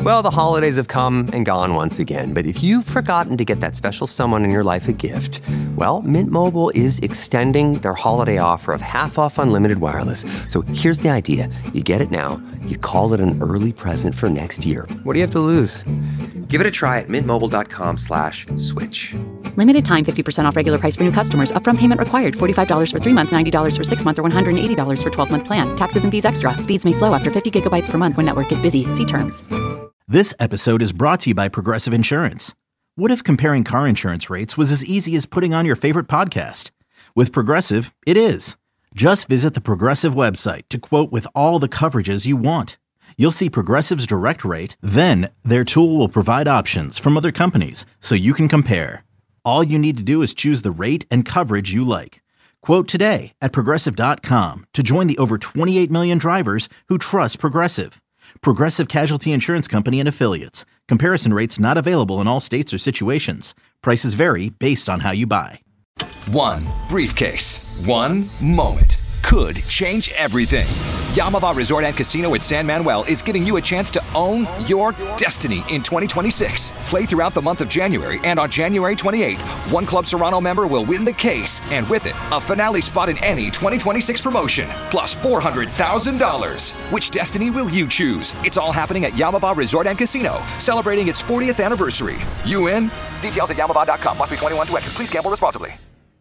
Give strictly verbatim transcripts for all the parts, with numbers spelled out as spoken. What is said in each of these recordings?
Well, the holidays have come and gone once again, but if you've forgotten to get that special someone in your life a gift, well, Mint Mobile is extending their holiday offer of half off unlimited wireless. So here's the idea. You get it now, you call it an early present for next year. What do you have to lose? Give it a try at mintmobile.com slash switch. Limited time fifty percent off regular price for new customers. Upfront payment required. forty-five dollars for three months, ninety dollars for six months, or one hundred eighty dollars for twelve month plan. Taxes and fees extra. Speeds may slow after fifty gigabytes per month when network is busy. See terms. This episode is brought to you by Progressive Insurance. What if comparing car insurance rates was as easy as putting on your favorite podcast? With Progressive, it is. Just visit the Progressive website to quote with all the coverages you want. You'll see Progressive's direct rate, then their tool will provide options from other companies so you can compare. All you need to do is choose the rate and coverage you like. Quote today at Progressive dot com to join the over twenty-eight million drivers who trust Progressive. Progressive Casualty Insurance Company and Affiliates. Comparison rates not available in all states or situations. Prices vary based on how you buy. One briefcase, one moment could change everything. Yamava Resort and Casino at San Manuel is giving you a chance to own your destiny in twenty twenty-six. Play throughout the month of January, and on January twenty-eighth, one Club Serrano member will win the case, and with it, a finale spot in any twenty twenty-six promotion, plus four hundred thousand dollars. Which destiny will you choose? It's all happening at Yamava Resort and Casino, celebrating its fortieth anniversary. You in? Details at yamava dot com. Must be twenty-one to enter. Please gamble responsibly.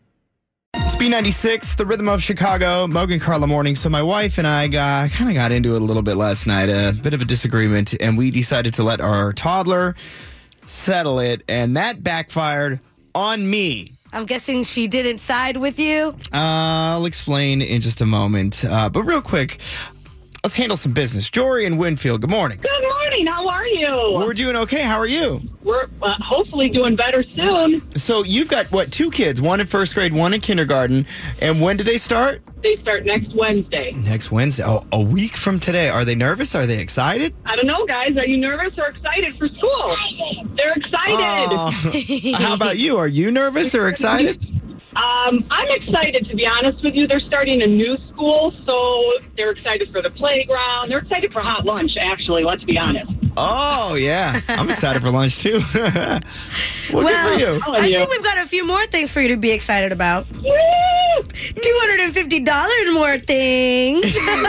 It's B ninety-six, the rhythm of Chicago, Mogan Carla morning. So my wife and I got kind of got into it a little bit last night, a bit of a disagreement, and we decided to let our toddler settle it, and that backfired on me. I'm guessing she didn't side with you? Uh, I'll explain in just a moment. Uh, but real quick, let's handle some business. Jory and Winfield, good morning. Good morning. How are you? We're doing okay. How are you? We're uh, hopefully doing better soon. So you've got, what, two kids, one in first grade, one in kindergarten. And when do they start? They start next Wednesday. Next Wednesday. Oh, a week from today. Are they nervous? Are they excited? I don't know, guys. Are you nervous or excited for school? They're excited. Uh, how about you? Are you nervous or excited? Um, I'm excited, to be honest with you. They're starting a new school, so they're excited for the playground. They're excited for hot lunch, actually, let's be honest. Oh, yeah. I'm excited for lunch, too. well, well, good for you. I think we've got a few more things for you to be excited about. Woo! two hundred fifty dollars more things.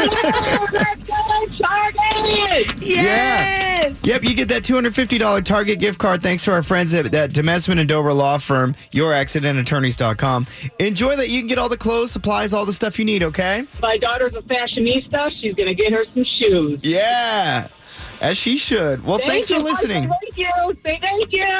Target! Yes! Yeah. Yep, you get that two hundred fifty dollars Target gift card thanks to our friends at that Demesman and Dover law firm, your accident attorneys dot com. Enjoy that. You can get all the clothes, supplies, all the stuff you need, okay? My daughter's a fashionista. She's going to get her some shoes. Yeah, as she should. Well, Thank thanks you. for listening. Thank you. Say thank you.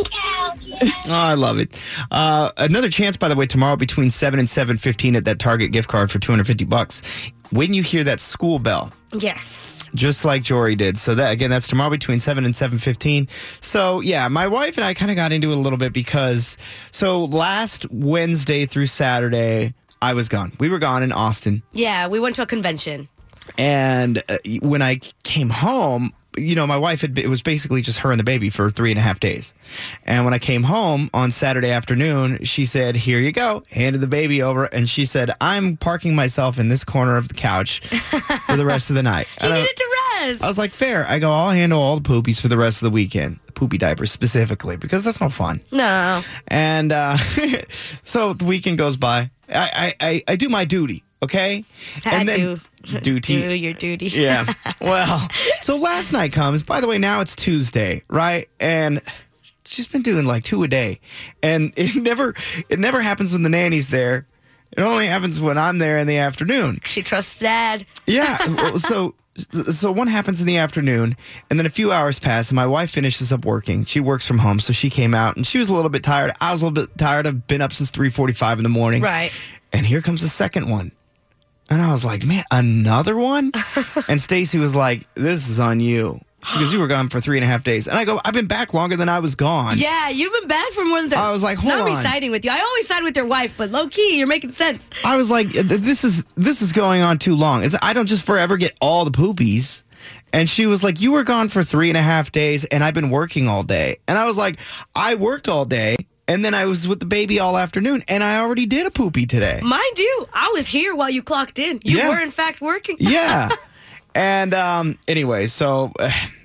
Oh, I love it. Uh, another chance, by the way, tomorrow between seven and seven fifteen at that Target gift card for two hundred fifty bucks. When you hear that school bell. Yes. Just like Jory did. So that again, that's tomorrow between seven and seven fifteen. So yeah, my wife and I kind of got into it a little bit because so last Wednesday through Saturday, I was gone. We were gone in Austin. Yeah, we went to a convention. And uh, when I came home, you know, my wife had, it was basically just her and the baby for three and a half days. And when I came home on Saturday afternoon, she said, here you go, handed the baby over. And she said, I'm parking myself in this corner of the couch for the rest of the night. She and needed I, to rest. I was like, fair. I go, I'll handle all the poopies for the rest of the weekend. Poopy diapers specifically, because that's no fun. No. And uh, so the weekend goes by. I, I, I, I do my duty. Okay? I and then, do. Duty. Do your duty. Yeah. Well, so last night comes. By the way, now it's Tuesday, right? And she's been doing like two a day. And it never it never happens when the nanny's there. It only happens when I'm there in the afternoon. She trusts Dad. Yeah. So so one happens in the afternoon, and then a few hours pass, and my wife finishes up working. She works from home, so she came out, and she was a little bit tired. I was a little bit tired. I've been up since three forty-five in the morning. Right. And here comes the second one. And I was like, man, another one? And Stacy was like, this is on you. She goes, you were gone for three and a half days. And I go, I've been back longer than I was gone. Yeah, you've been back for more than three. I was like, hold Not on. me siding with you. I always side with your wife, but low key, you're making sense. I was like, this is this is going on too long. It's, I don't just forever get all the poopies. And she was like, you were gone for three and a half days, and I've been working all day. And I was like, I worked all day. And then I was with the baby all afternoon, and I already did a poopy today. Mind you, I was here while you clocked in. You Yeah. were, in fact, working. Yeah. And um, anyway, so uh,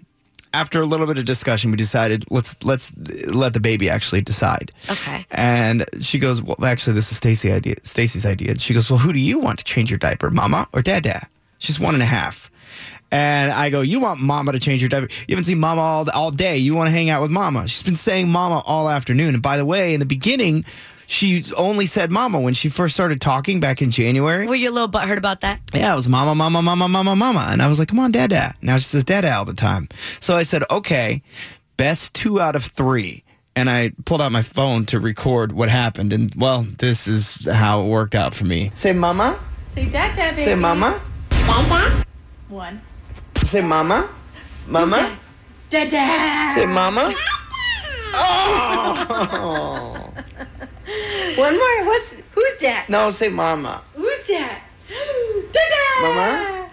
after a little bit of discussion, we decided let's let's let the baby actually decide. Okay. And she goes, well, actually, this is Stacy idea. Stacy's idea. She goes, well, who do you want to change your diaper, Mama or Dada? She's one and a half. And I go, you want Mama to change your diaper? You haven't seen Mama all all day. You want to hang out with Mama. She's been saying Mama all afternoon. And by the way, in the beginning, she only said Mama when she first started talking back in January. Were you a little butthurt about that? Yeah, it was Mama, Mama, Mama, Mama, Mama. And I was like, come on, Dada. Now she says Dada all the time. So I said, okay, best two out of three. And I pulled out my phone to record what happened. And, well, this is how it worked out for me. Say Mama. Say Dada, baby. Say Mama. Mama. One. Say Mama. Mama. Dada. Say Mama. Oh. One more. What's who's that? No, say Mama. Who's that? Dada. Mama.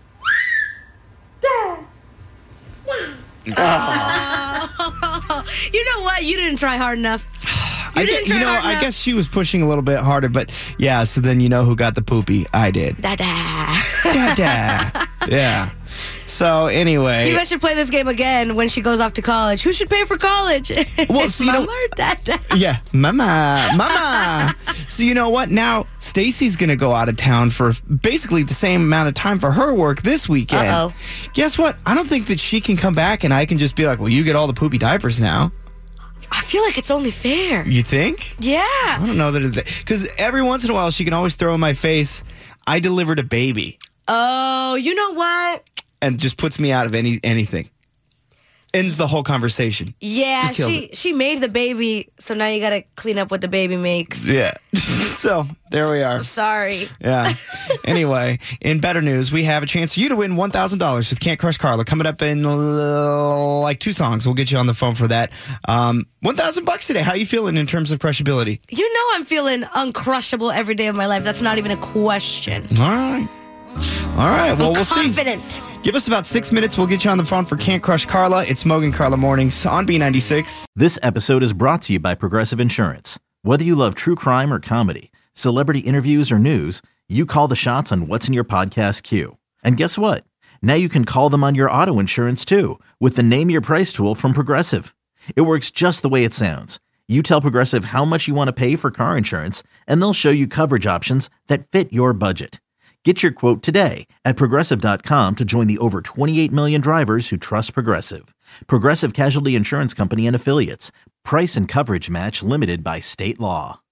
Dada. Oh. You know what? You didn't try hard enough. You, I didn't guess, you try know, hard I enough. guess she was pushing a little bit harder, but yeah. So then you know who got the poopy? I did. Dada. Dada. Yeah. So anyway, You guys should play this game again when she goes off to college. Who should pay for college? Well, so you Mama know- or Dada? yeah, Mama, Mama. So you know what? Now Stacy's gonna go out of town for basically the same amount of time for her work this weekend. Uh-oh. Guess what? I don't think that she can come back and I can just be like, well, you get all the poopy diapers now. I feel like it's only fair. You think? Yeah. I don't know that it, because every once in a while she can always throw in my face, I delivered a baby, Oh, you know what? and just puts me out of any anything. Ends the whole conversation. Yeah, Just kills she she made the baby, so now you gotta clean up what the baby makes. Yeah. So there we are. Sorry. Yeah. Anyway, in better news, we have a chance for you to win one thousand dollars with Can't Crush Carla coming up in uh, like two songs. We'll get you on the phone for that. Um, one thousand bucks today. How you feeling in terms of crushability? You know I'm feeling uncrushable every day of my life. That's not even a question. All right. All right. Well, I'm we'll confident. see. Give us about six minutes. We'll get you on the phone for Can't Crush Carla. It's Mogan Carla Mornings on B ninety-six. This episode is brought to you by Progressive Insurance. Whether you love true crime or comedy, celebrity interviews or news, you call the shots on what's in your podcast queue. And guess what? Now you can call them on your auto insurance too with the Name Your Price tool from Progressive. It works just the way it sounds. You tell Progressive how much you want to pay for car insurance, and they'll show you coverage options that fit your budget. Get your quote today at Progressive dot com to join the over twenty-eight million drivers who trust Progressive. Progressive Casualty Insurance Company and Affiliates. Price and coverage match limited by state law.